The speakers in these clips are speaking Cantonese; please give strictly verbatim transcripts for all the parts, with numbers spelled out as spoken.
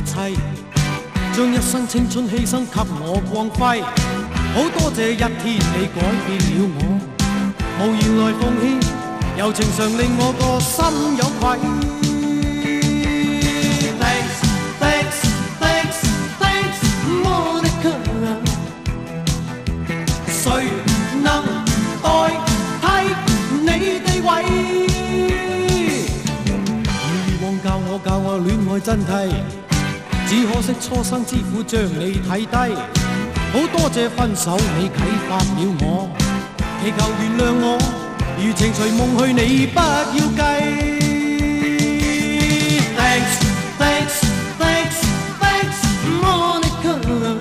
切，將一生青春犧牲給我光輝。好多謝一天你改變了我，無言來奉獻，柔情常令我個心有愧。Thanks, thanks, thanks, thanks, Monica。誰能代替你地位？以往教我教我戀愛真諦，只可惜初生之虎將你睇低。好多謝分手你啟發了我，祈求原諒我，如情隨夢去你不要計。Thanks, thanks, thanks, thanks, Monica。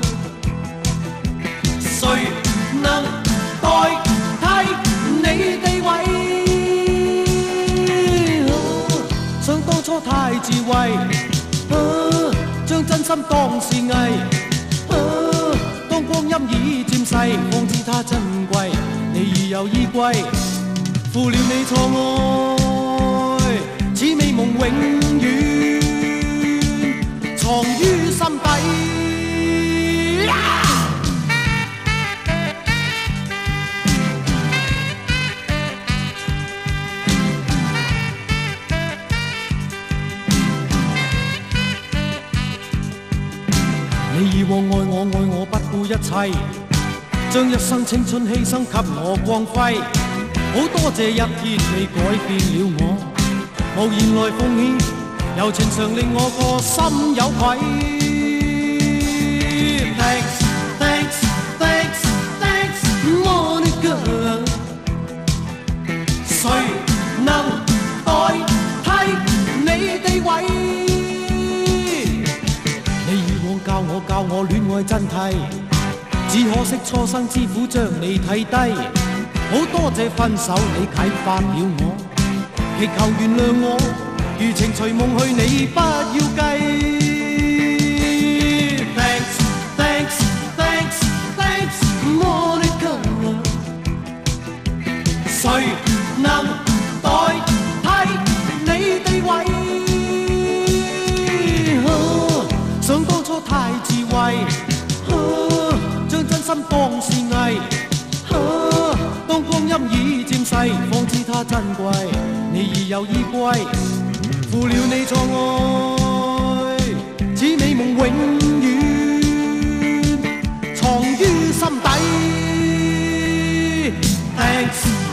誰能代替你地位？啊、想當初太智慧，啊、將真心當是藝。光陰已漸逝，方知它珍貴。你已有依歸，負了你錯愛，此美夢永遠藏於心底。你以往愛我愛我不顧一切，將一生青春犧牲給我光輝。好多謝一天你改變了我，無言來奉獻，柔情常令我個心有愧。Thanks, thanks, thanks, thanks, Monica。誰能代替你地位？教我教我戀愛真諦，只可惜初生之虎將你睇低。好多謝分手你啟發了我，祈求原諒我，如情隨夢去你不要計。Thanks, thanks, thanks, thanks, Monica。誰能代替你地位？想當初太智慧，啊、將真心當是藝。啊、當光陰已漸逝，方知它珍貴。你已有依歸，負了你錯愛，此美夢永遠藏於心底。Thanks。